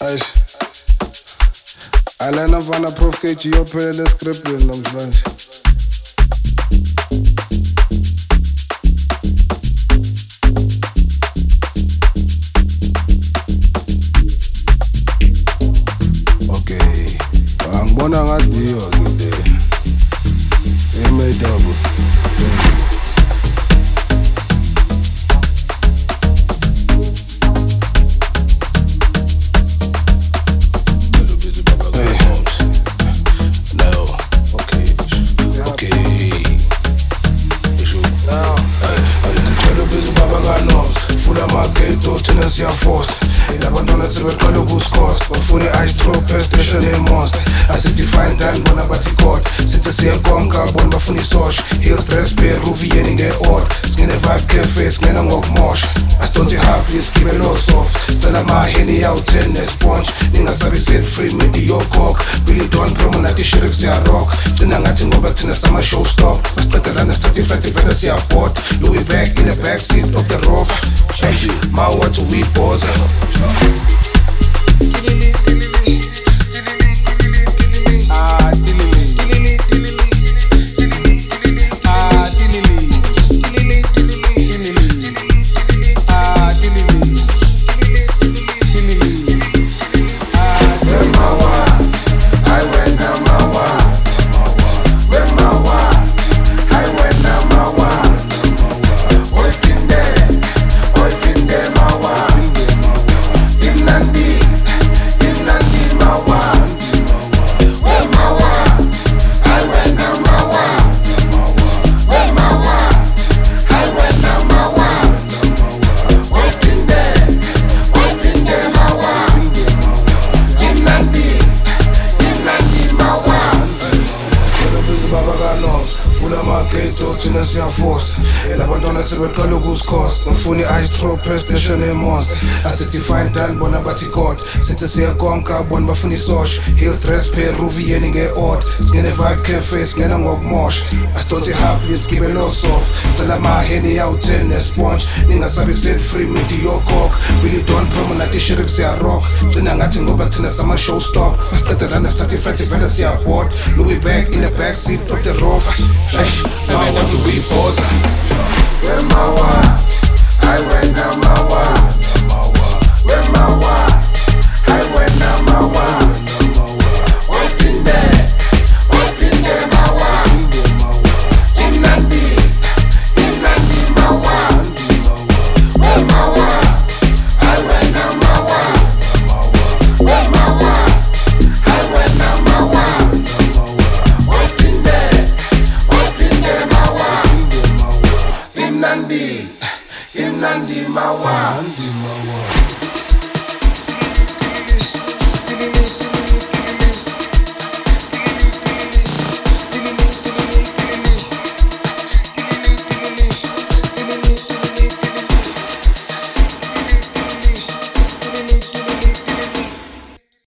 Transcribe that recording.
Eish. Alana mfana Prof KG yophela escriptini namhlanje. Okay. Angibona ngathi yo ke le. Emedabo. Siyaforce labantwana sebeqala ukusikhosta bafuna i-ice throw playstation e-monster asithi fine done bona bathi god sithi siyakonka bona bafuna isosha heels dress beer roof yeni nge-order singene vibe cafe singena ngokumosha asidonthi happy sigibe lo soft sicela amaheni yawu-10 nesponge ningasabi set free mediocok Billy Don promo nathi shirek siyarock gcina ngathi ngoba thina sama-show stop basiqedelana sithatha iflight ivele siyabhod Louis back in the back seat of the rover my what we pose thina siyaforce labantwana sebeqala ukusikhosta bafuna i-ice throw playstation e-monster asithi fine done bona bathi god sithi siyakonka bona bafuna isosha heels dress pair roof yeni nge-order singene vibe cafe singena ngokumosha asidonthi happy sigibe lo soft cela amaheni yawu-10 nesponge ningasabi set free mediocok Billy Don promo nathi shirek siyarock gcina ngathi ngoba thina sama-show stop basiqedelana sithatha iflight ivele siyabhod Louis back in the back seat of the rover to be poser. Where my what? I went now my what? Where my what? I went now my what? Working there, my what? In Nandi, my what? Where my what? I went now my what? Where my what? I went now my what? Working there, my what? Nandi, Mawa.